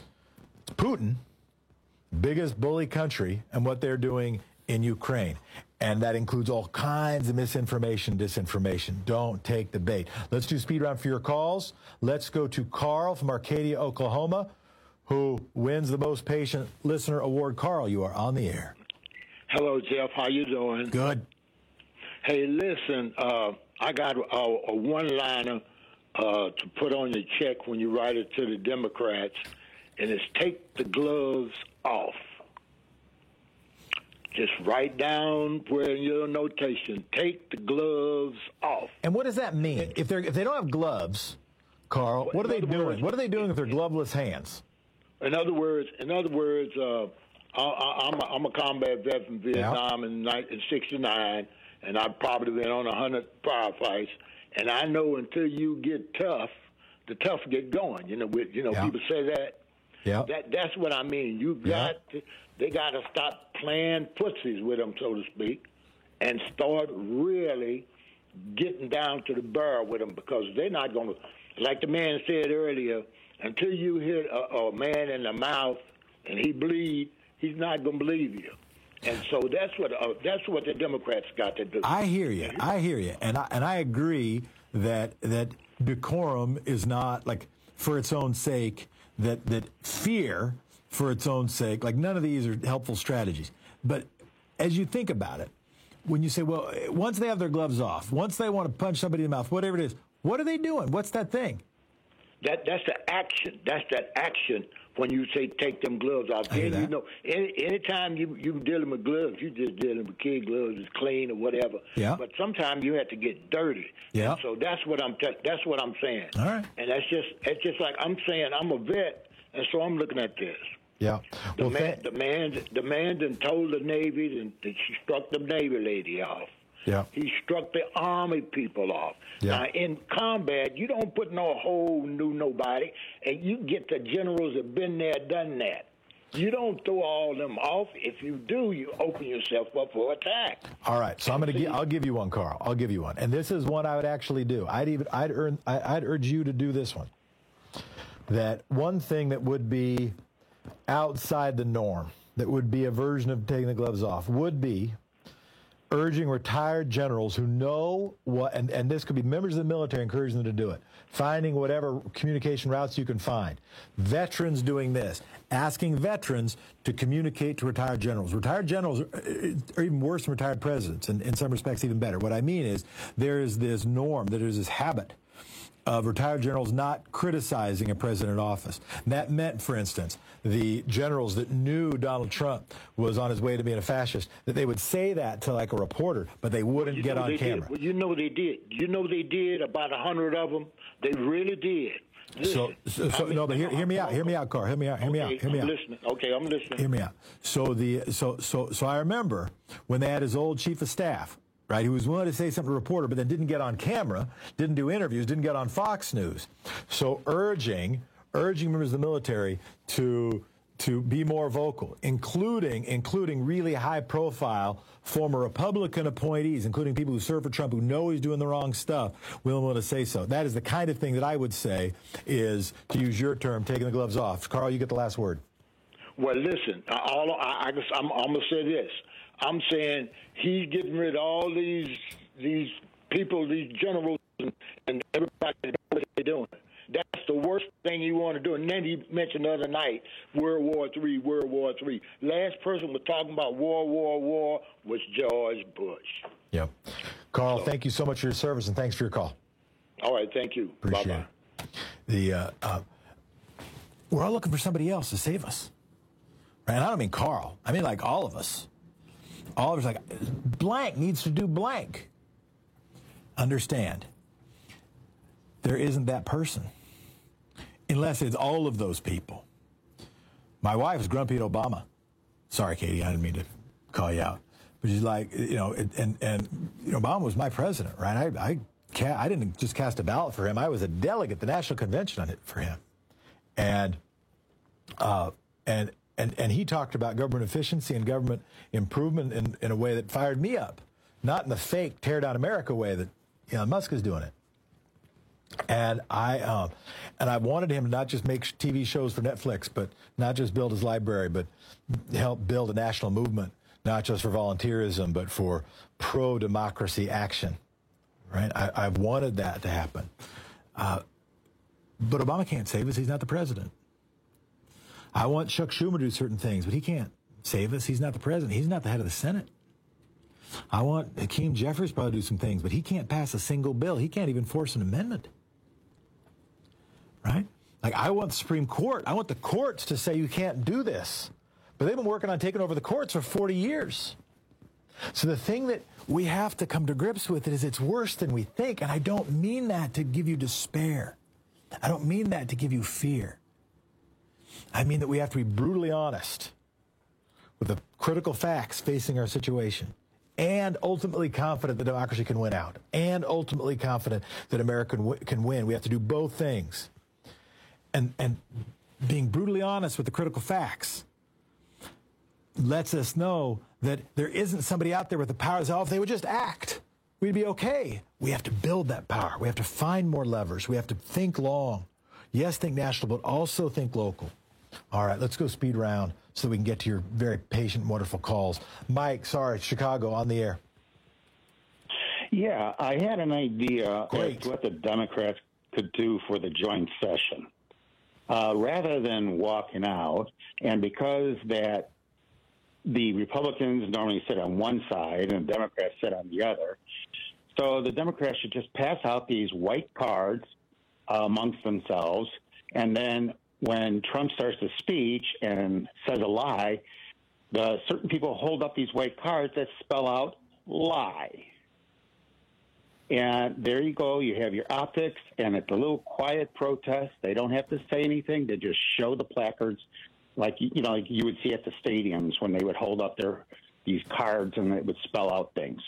it's Putin, biggest bully country, and what they're doing in Ukraine. And that includes all kinds of misinformation, disinformation. Don't take the bait. Let's do speed round for your calls. Let's go to Carl from Arcadia, Oklahoma, who wins the Most Patient Listener Award. Carl, you are on the air. Hello, Jeff. How you doing? Good. Hey, listen, I got a one-liner to put on your check when you write it to the Democrats, and it's take the gloves off. Just write down where in your notation, take the gloves off. And what does that mean? If they don't have gloves, Carl, what are they doing? What are they doing with their gloveless hands? In other words, I'm a combat vet from Vietnam in 1969, and I've probably been on 100 firefights. And I know until you get tough, the tough get going. People say that. Yeah. That's what I mean. They got to stop playing footsies with them, so to speak, and start really getting down to the barrel with them, because they're not going to, like the man said earlier, until you hit a man in the mouth and he bleed, he's not going to believe you. And so that's what the Democrats got to do. I hear you, and I agree that decorum is not like for its own sake. That fear for its own sake, like none of these are helpful strategies. But as you think about it, when you say, well, once they have their gloves off, once they want to punch somebody in the mouth, whatever it is, what are they doing? What's that thing? That's the action. That's that action when you say take them gloves off. Then anytime you're dealing with gloves, you're just dealing with kid gloves, it's clean or whatever. Yeah. But sometimes you have to get dirty. Yeah. And so that's what I'm saying. All right. And it's just like I'm saying I'm a vet, and so I'm looking at this. Yeah. The man done told the Navy that she struck the Navy lady off. Yeah. He struck the Army people off. Yeah. Now, in combat, you don't put no whole new nobody, and you get the generals that been there, done that. You don't throw all them off. If you do, you open yourself up for attack. All right, so I'll give you one, Carl. I'll give you one, and this is one I would actually do. I'd urge you to do this one. That one thing that would be outside the norm, that would be a version of taking the gloves off, would be urging retired generals who know what, and this could be members of the military, encouraging them to do it, finding whatever communication routes you can find. Veterans doing this, asking veterans to communicate to retired generals. Retired generals are even worse than retired presidents, and in some respects even better. What I mean is there is this norm, there is this habit of retired generals not criticizing a president in office. And that meant, for instance, the generals that knew Donald Trump was on his way to being a fascist, that they would say that to like a reporter, but they wouldn't get on camera. Well, you know they did. You know they did, about 100 of them. They really did. Listen, but hear me out, Carl. Hear me out. I'm listening. Okay, I'm listening. Hear me out. So I remember when they had his old chief of staff, right, who was willing to say something to a reporter, but then didn't get on camera, didn't do interviews, didn't get on Fox News. So urging members of the military to be more vocal, including really high-profile former Republican appointees, including people who serve for Trump, who know he's doing the wrong stuff, willing to say so. That is the kind of thing that I would say is, to use your term, taking the gloves off. Carl, you get the last word. Well, listen, I'm going to say this. I'm saying he's getting rid of all these people, these generals, and everybody knows what they're doing. That's the worst thing you want to do. And then he mentioned the other night, World War III. Last person was talking about war was George Bush. Yeah. Carl, thank you so much for your service, and thanks for your call. All right, thank you. Appreciate it. We're all looking for somebody else to save us. Right? And I don't mean Carl. I mean like all of us. All of us like, blank needs to do blank. Understand, there isn't that person. Unless it's all of those people. My wife is grumpy at Obama. Sorry, Katie, I didn't mean to call you out. But she's like, and Obama was my president, right? I didn't just cast a ballot for him. I was a delegate at the National Convention on it for him. And he talked about government efficiency and government improvement in a way that fired me up, not in the fake tear down America way that Elon Musk is doing it. And I wanted him to not just make TV shows for Netflix, but not just build his library, but help build a national movement not just for volunteerism, but for pro-democracy action, right? I've wanted that to happen. But Obama can't save us. He's not the president. I want Chuck Schumer to do certain things, but he can't save us. He's not the president. He's not the head of the Senate. I want Hakeem Jeffries probably to do some things, but he can't pass a single bill. He can't even force an amendment, right? Like, I want the Supreme Court. I want the courts to say you can't do this. But they've been working on taking over the courts for 40 years. So the thing that we have to come to grips with is it's worse than we think. And I don't mean that to give you despair. I don't mean that to give you fear. I mean that we have to be brutally honest with the critical facts facing our situation, and ultimately confident that democracy can win out, and ultimately confident that America can win. We have to do both things. And being brutally honest with the critical facts lets us know that there isn't somebody out there with the power to say, oh, if they would just act, we'd be okay. We have to build that power. We have to find more levers. We have to think long. Yes, think national, but also think local. All right, let's go speed round so we can get to your very patient, wonderful calls. Mike, sorry, Chicago, on the air. Yeah, I had an idea as to what the Democrats could do for the joint session. Rather than walking out, and because that the Republicans normally sit on one side and the Democrats sit on the other, so the Democrats should just pass out these white cards amongst themselves, and then when Trump starts a speech and says a lie, certain people hold up these white cards that spell out lie. And there you go. You have your optics, and it's a little quiet protest. They don't have to say anything. They just show the placards like you would see at the stadiums when they would hold up these cards and it would spell out things.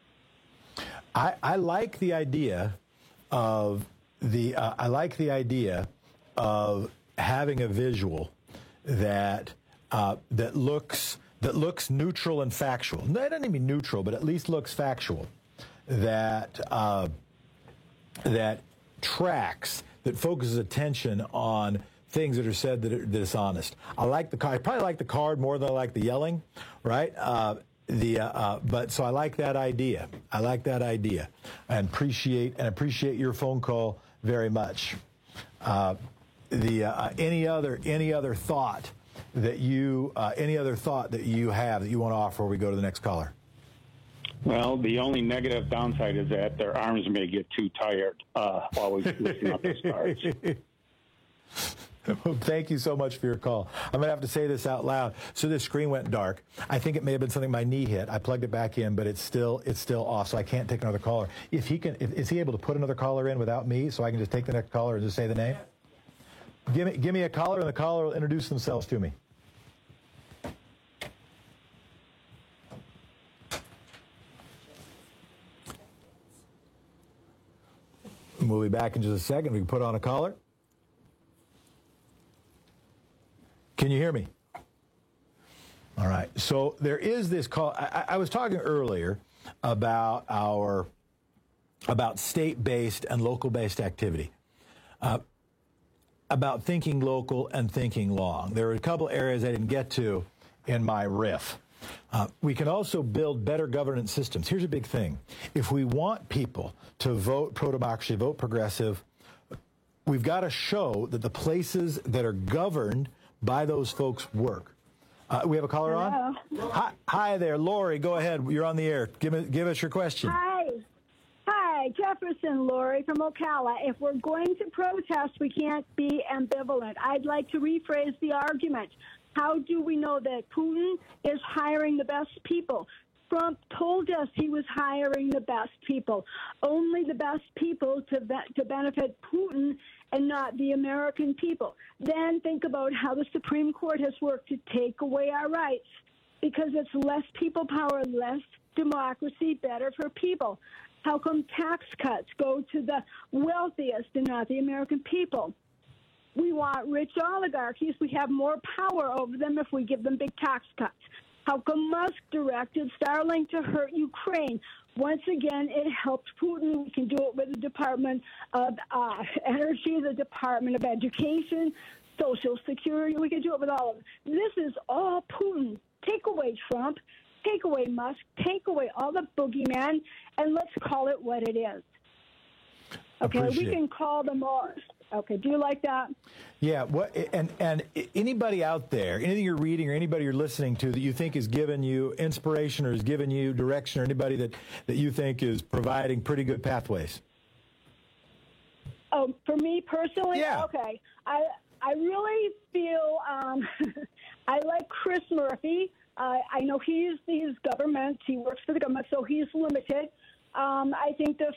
I like the idea of having a visual that looks neutral and factual. No, it doesn't even mean neutral, but at least looks factual. That tracks, that focuses attention on things that are said that are dishonest. I like the card. I probably like the card more than I like the yelling, right? But so I like that idea. And appreciate your phone call very much. Any other thought that you have that you want to offer before we go to the next caller? Well, the only negative downside is that their arms may get too tired always lifting up those cards. Well, thank you so much for your call. I'm going to have to say this out loud. So this screen went dark. I think it may have been something my knee hit. I plugged it back in, but it's still off, so I can't take another caller. Is he able to put another caller in without me, so I can just take the next caller and just say the name? Give me a caller, and the caller will introduce themselves to me. We'll be back in just a second. We can put on a caller. Can you hear me? All right. So there is this call. I was talking earlier about state-based and local-based activity, about thinking local and thinking long. There are a couple areas I didn't get to in my riff. We can also build better governance systems. Here's a big thing. If we want people to vote pro-democracy, vote progressive, we've got to show that the places that are governed by those folks work. We have a caller on? Hi there, Lori, go ahead. You're on the air. Give us your question. Hi, Jefferson, Lori from Ocala. If we're going to protest, we can't be ambivalent. I'd like to rephrase the argument. How do we know that Putin is hiring the best people? Trump told us he was hiring the best people, only the best people to benefit Putin and not the American people. Then think about how the Supreme Court has worked to take away our rights, because it's less people power, less democracy, better for people. How come tax cuts go to the wealthiest and not the American people? We want rich oligarchies. We have more power over them if we give them big tax cuts. How come Musk directed Starlink to hurt Ukraine? Once again, it helped Putin. We can do it with the Department of Energy, the Department of Education, Social Security. We can do it with all of them. This is all Putin. Take away Trump. Take away Musk, take away all the boogeyman, and let's call it what it is. Okay, we can call them all. Okay, do you like that? Yeah. What and anybody out there, anything you're reading or anybody you're listening to that you think is giving you inspiration or is giving you direction, or anybody that you think is providing pretty good pathways? Oh, for me personally, yeah. Okay. I really feel I like Chris Murphy. I know he's government. He works for the government, so he's limited. I think the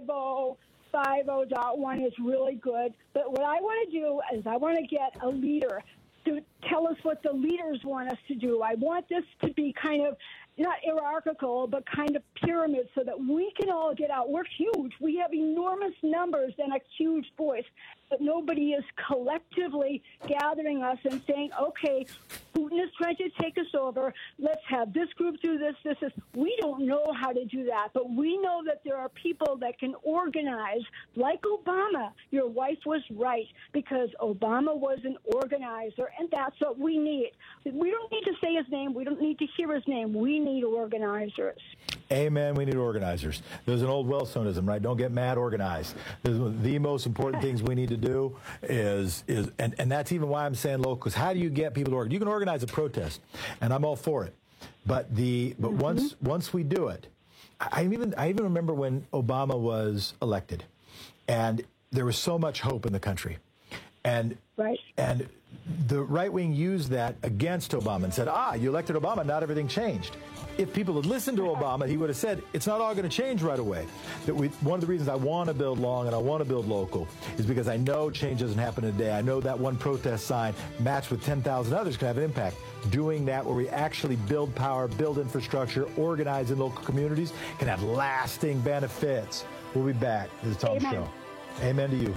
50.1 is really good. But what I want to do is I want to get a leader to tell us what the leaders want us to do. I want this to be kind of not hierarchical, but kind of pyramid so that we can all get out. We're huge. We have enormous numbers and a huge voice, but nobody is collectively gathering us and saying, okay, Putin is trying to take us over. Let's have this group do this. We don't know how to do that, but we know that there are people that can organize, like Obama. Your wife was right, because Obama was an organizer, and that's what we need. We don't need to say his name. We don't need to hear his name. We need organizers. Amen. We need organizers. There's an old Wellstoneism, right? Don't get mad, organize. The most important things we need to do is and that's even why I'm saying local, because how do you get people to organize? You can organize a protest, and I'm all for it. But once we do it, I even remember when Obama was elected, and there was so much hope in the country. And the right wing used that against Obama and said, you elected Obama, not everything changed. If people had listened to Obama, he would have said, it's not all going to change right away. One of the reasons I want to build long and I want to build local is because I know change doesn't happen in a day. I know that one protest sign matched with 10,000 others can have an impact. Doing that where we actually build power, build infrastructure, organize in local communities can have lasting benefits. We'll be back. This is Tom Show. Amen to you.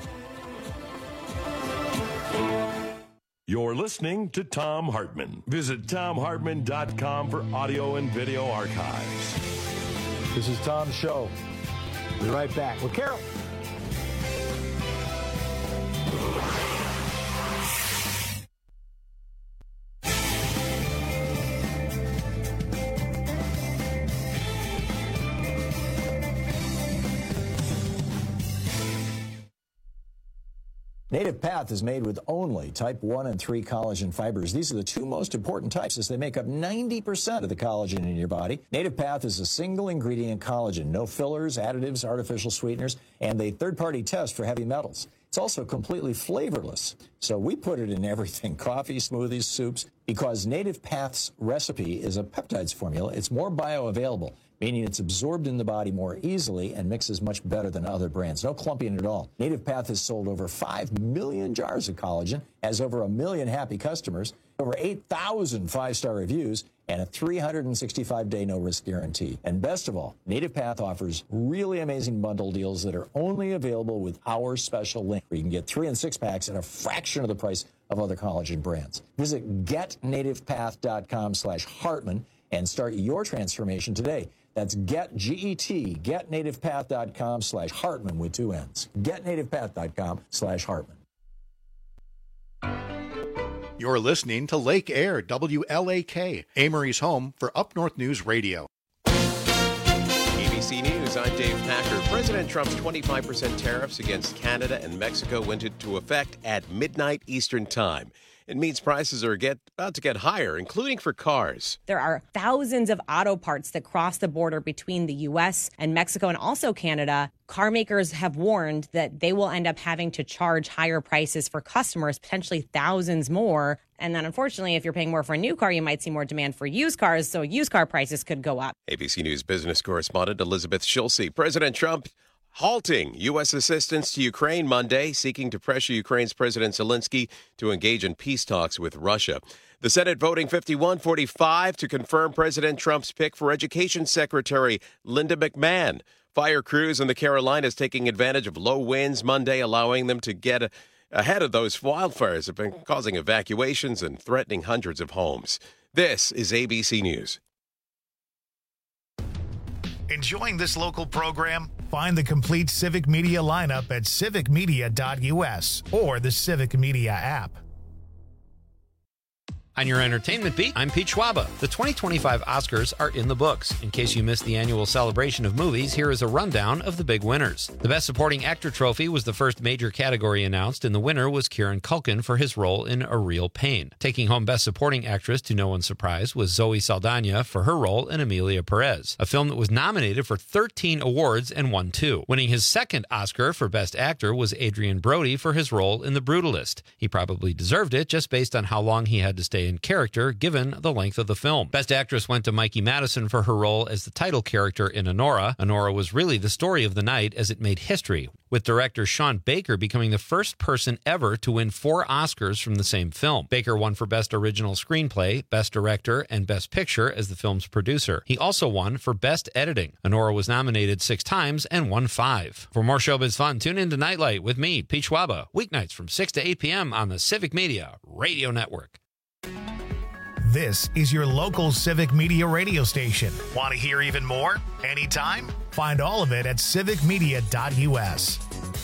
You're listening to Thom Hartmann. Visit ThomHartmann.com for audio and video archives. This is Tom's show. We'll be right back with Carol. Native Path is made with only type 1 and 3 collagen fibers. These are the two most important types, as they make up 90% of the collagen in your body. Native Path is a single ingredient collagen, no fillers, additives, artificial sweeteners, and a third-party test for heavy metals. It's also completely flavorless, so we put it in everything: coffee, smoothies, soups. Because Native Path's recipe is a peptides formula, it's more bioavailable, meaning it's absorbed in the body more easily and mixes much better than other brands. No clumping at all. Native Path has sold over 5 million jars of collagen, has over 1 million happy customers, over 8,000 5-star reviews, and a 365-day no-risk guarantee. And best of all, Native Path offers really amazing bundle deals that are only available with our special link, where you can get 3 and 6 packs at a fraction of the price of other collagen brands. Visit getnativepath.com/Hartmann and start your transformation today. That's getnativepath.com/Hartmann with 2 N's. Getnativepath.com/Hartmann. You're listening to Lake Air, WLAK, Amory's home for Up North News Radio. ABC News, I'm Dave Packer. President Trump's 25% tariffs against Canada and Mexico went into effect at midnight Eastern Time. It means prices are about to get higher, including for cars. There are thousands of auto parts that cross the border between the U.S. and Mexico and also Canada. Car makers have warned that they will end up having to charge higher prices for customers, potentially thousands more. And then, unfortunately, if you're paying more for a new car, you might see more demand for used cars, so used car prices could go up. ABC News business correspondent Elizabeth Schulze. President Trump halting U.S. assistance to Ukraine Monday, seeking to pressure Ukraine's President Zelensky to engage in peace talks with Russia. The Senate voting 51-45 to confirm President Trump's pick for Education Secretary Linda McMahon. Fire crews in the Carolinas taking advantage of low winds Monday, allowing them to get ahead of those wildfires that have been causing evacuations and threatening hundreds of homes. This is ABC News. Enjoying this local program? Find the complete Civic Media lineup at civicmedia.us or the Civic Media app. On your entertainment beat, I'm Pete Schwaba. The 2025 Oscars are in the books. In case you missed the annual celebration of movies, here is a rundown of the big winners. The Best Supporting Actor trophy was the first major category announced, and the winner was Kieran Culkin for his role in A Real Pain. Taking home Best Supporting Actress, to no one's surprise, was Zoe Saldana for her role in Emilia Perez, a film that was nominated for 13 awards and won 2. Winning his second Oscar for Best Actor was Adrian Brody for his role in The Brutalist. He probably deserved it just based on how long he had to stay in character, given the length of the film. Best Actress went to Mikey Madison for her role as the title character in Anora. Anora was really the story of the night as it made history, with director Sean Baker becoming the first person ever to win 4 Oscars from the same film. Baker won for Best Original Screenplay, Best Director, and Best Picture as the film's producer. He also won for Best Editing. Anora was nominated 6 times and won 5. For more showbiz fun, tune in to Nightlight with me, Pete Schwaba, weeknights from 6 to 8 p.m. on the Civic Media Radio Network. This is your local Civic Media radio station. Want to hear even more? Anytime? Find all of it at civicmedia.us.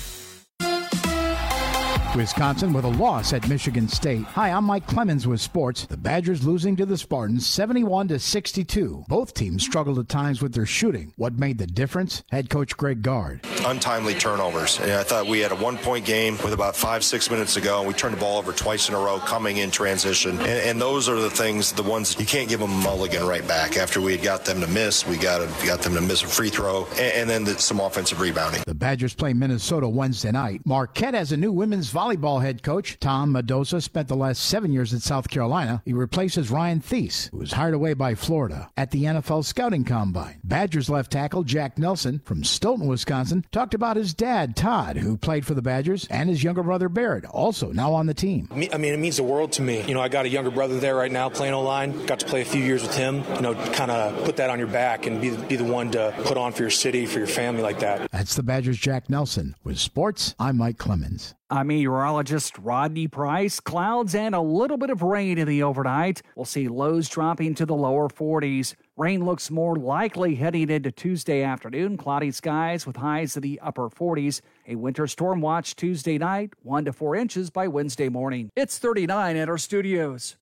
Wisconsin with a loss at Michigan State. Hi, I'm Mike Clemens with sports. The Badgers losing to the Spartans 71-62. Both teams struggled at times with their shooting. What made the difference? Head coach Greg Gard. Untimely turnovers. And I thought we had a 1-point game with about 5-6 minutes to go, and we turned the ball over twice in a row coming in transition. And those are the things, the ones you can't give them a mulligan right back. After we had got them to miss, we got them to miss a free throw, and then some offensive rebounding. The Badgers play Minnesota Wednesday night. Marquette has a new women's volleyball head coach. Tom Mendoza spent the last 7 years at South Carolina. He replaces Ryan Thies, who was hired away by Florida at the NFL Scouting Combine. Badgers left tackle Jack Nelson from Stoughton, Wisconsin, talked about his dad, Todd, who played for the Badgers, and his younger brother, Barrett, also now on the team. I mean, it means the world to me. I got a younger brother there right now playing O-line. Got to play a few years with him. Kind of put that on your back and be the one to put on for your city, for your family like that. That's the Badgers' Jack Nelson. With sports, I'm Mike Clemens. I'm meteorologist Rodney Price. Clouds and a little bit of rain in the overnight. We'll see lows dropping to the lower 40s. Rain looks more likely heading into Tuesday afternoon. Cloudy skies with highs in the upper 40s. A winter storm watch Tuesday night, 1 to 4 inches by Wednesday morning. It's 39 at our studios.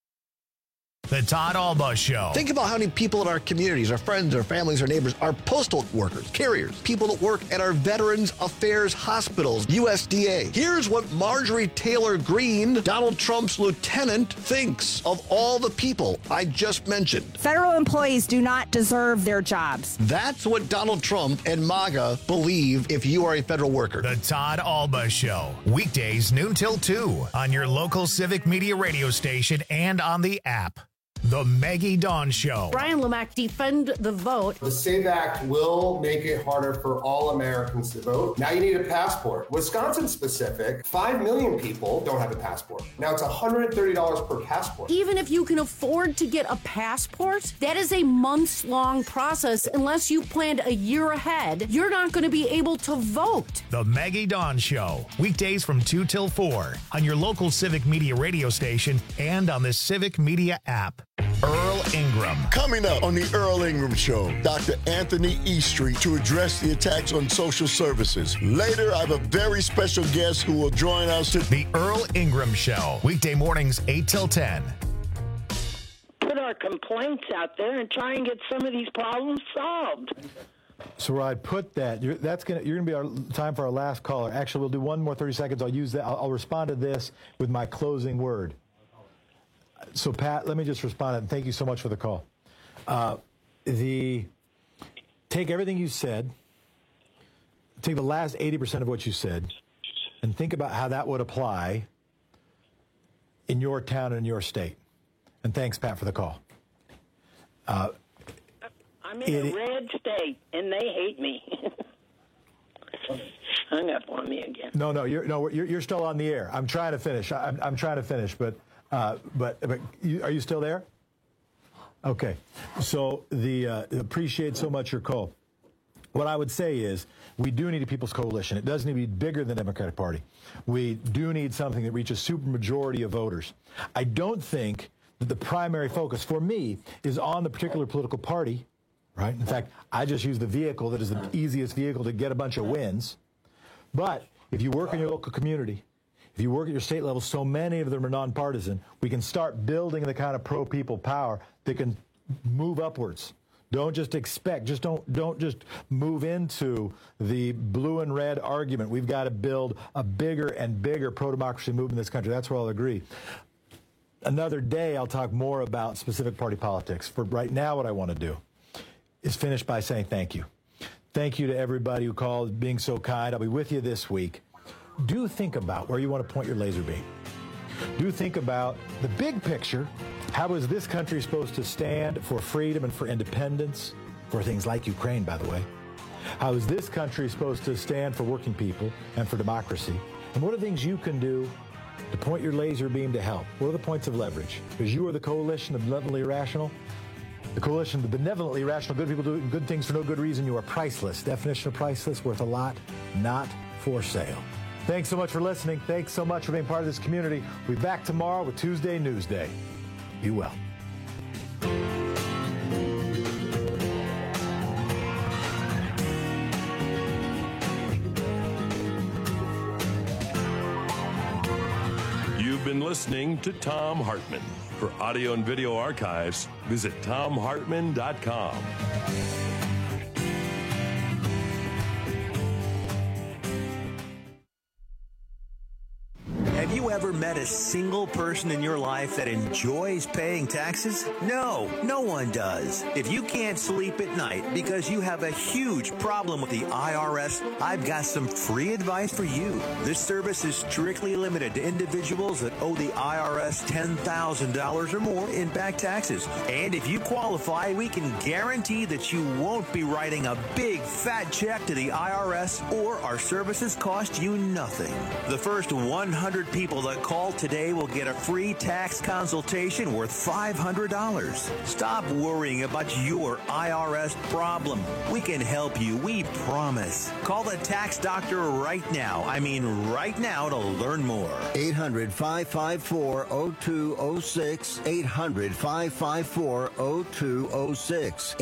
The Todd Alba Show. Think about how many people in our communities, our friends, our families, our neighbors, our postal workers, carriers, people that work at our Veterans Affairs hospitals, USDA. Here's what Marjorie Taylor Greene, Donald Trump's lieutenant, thinks of all the people I just mentioned. Federal employees do not deserve their jobs. That's what Donald Trump and MAGA believe if you are a federal worker. The Todd Alba Show. Weekdays noon till 2 on your local Civic Media radio station and on the app. The Maggie Dawn Show. Brian Lemack, defend the vote. The SAVE Act will make it harder for all Americans to vote. Now you need a passport. Wisconsin specific, 5 million people don't have a passport. Now it's $130 per passport. Even if you can afford to get a passport, that is a months-long process. Unless you've planned a year ahead, you're not going to be able to vote. The Maggie Dawn Show. Weekdays from 2 till 4 on your local Civic Media radio station and on the Civic Media app. Earl Ingram. Coming up on the Earl Ingram Show, Dr. Anthony Eastreet to address the attacks on social services. Later, I have a very special guest who will join us. The Earl Ingram Show, weekday mornings 8 till 10. Put our complaints out there and try and get some of these problems solved. So where I put that, you're gonna be our time for our last caller. Actually, we'll do one more 30 seconds. I'll use that. I'll respond to this with my closing word. So, Pat, let me just respond, and thank you so much for the call. Take everything you said, take the last 80% of what you said, and think about how that would apply in your town and in your state. And thanks, Pat, for the call. I'm in a red state, and they hate me. Hung up on me again. No, you're still on the air. I'm trying to finish. I'm trying to finish, but are you still there? Okay. So appreciate so much your call. What I would say is we do need a people's coalition. It does need to be bigger than the Democratic Party. We do need something that reaches supermajority of voters. I don't think that the primary focus for me is on the particular political party, right? In fact, I just use the vehicle that is the easiest vehicle to get a bunch of wins. But if you work in your local community, if If you work at your state level, so many of them are nonpartisan. We can start building the kind of pro-people power that can move upwards. Don't just expect, don't just move into the blue and red argument. We've got to build a bigger and bigger pro-democracy movement in this country. That's where I'll agree. Another day, I'll talk more about specific party politics. For right now, what I want to do is finish by saying thank you. Thank you to everybody who called, being so kind. I'll be with you this week. Do think about where you want to point your laser beam. Do think about the big picture. How is this country supposed to stand for freedom and for independence, for things like Ukraine, by the way? How is this country supposed to stand for working people and for democracy? And what are things you can do to point your laser beam to help? What are the points of leverage? Because you are the coalition of benevolently irrational. The coalition of the benevolently irrational, good people doing good things for no good reason. You are priceless. Definition of priceless, worth a lot, not for sale. Thanks so much for listening. Thanks so much for being part of this community. We'll be back tomorrow with Tuesday Newsday. Be well. You've been listening to Thom Hartmann. For audio and video archives, visit ThomHartmann.com. Have you ever met a single person in your life that enjoys paying taxes? No, no one does. If you can't sleep at night because you have a huge problem with the IRS, I've got some free advice for you. This service is strictly limited to individuals that owe the IRS $10,000 or more in back taxes. And if you qualify, we can guarantee that you won't be writing a big fat check to the IRS, or our services cost you nothing. The first 100 people that call today will get a free tax consultation worth $500. Stop worrying about your IRS problem. We can help you, we promise. Call the tax doctor right now. I mean right now, to learn more. 800-554-0206. 800-554-0206.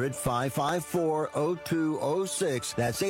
800-554-0206. That's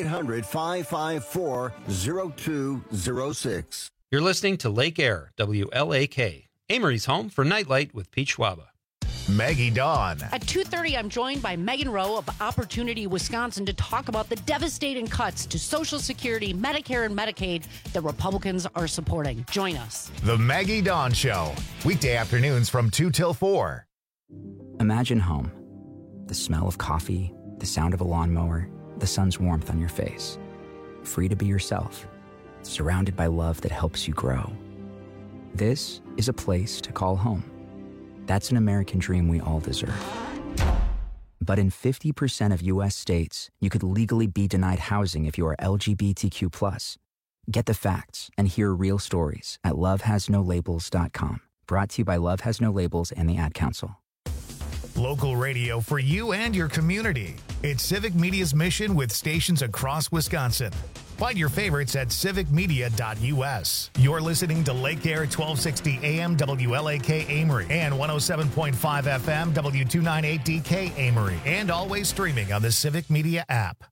800-554-0206. You're listening to Lake Air, WLAK, Amory's home for Nightlight with Pete Schwaba. Maggie Dawn. At 2:30, I'm joined by Megan Rowe of Opportunity Wisconsin to talk about the devastating cuts to Social Security, Medicare, and Medicaid that Republicans are supporting. Join us. The Maggie Dawn Show, weekday afternoons from 2 till 4. Imagine home. The smell of coffee, the sound of a lawnmower, the sun's warmth on your face. Free to be yourself. Surrounded by love that helps you grow. This is a place to call home. That's an American dream we all deserve. But in 50% of U.S. states, you could legally be denied housing if you are LGBTQ+. Get the facts and hear real stories at lovehasnolabels.com. Brought to you by Love Has No Labels and the Ad Council. Local radio for you and your community. It's Civic Media's mission with stations across Wisconsin. Find your favorites at civicmedia.us. You're listening to Lake Air 1260 AM WLAK Amory and 107.5 FM W298DK Amory, and always streaming on the Civic Media app.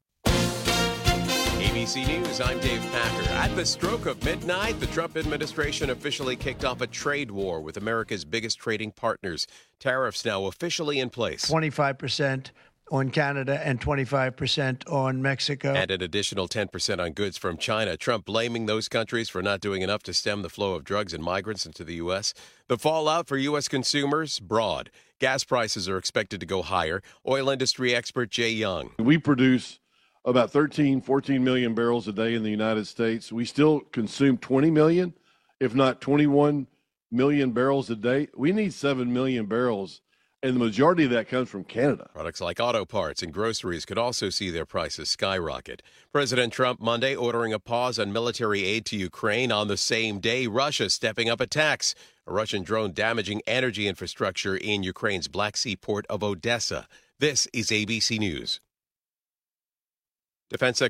ABC News, I'm Dave Packer. At the stroke of midnight, the Trump administration officially kicked off a trade war with America's biggest trading partners. Tariffs now officially in place. 25% on Canada and 25% on Mexico. And an additional 10% on goods from China. Trump blaming those countries for not doing enough to stem the flow of drugs and migrants into the U.S. The fallout for U.S. consumers, broad. Gas prices are expected to go higher. Oil industry expert Jay Young. We produce about 14 million barrels a day in the United States. We still consume 20 million, if not 21 million barrels a day. We need 7 million barrels, and the majority of that comes from Canada. Products like auto parts and groceries could also see their prices skyrocket. President Trump Monday ordering a pause on military aid to Ukraine. On the same day, Russia stepping up attacks. A Russian drone damaging energy infrastructure in Ukraine's Black Sea port of Odessa. This is ABC News. Defense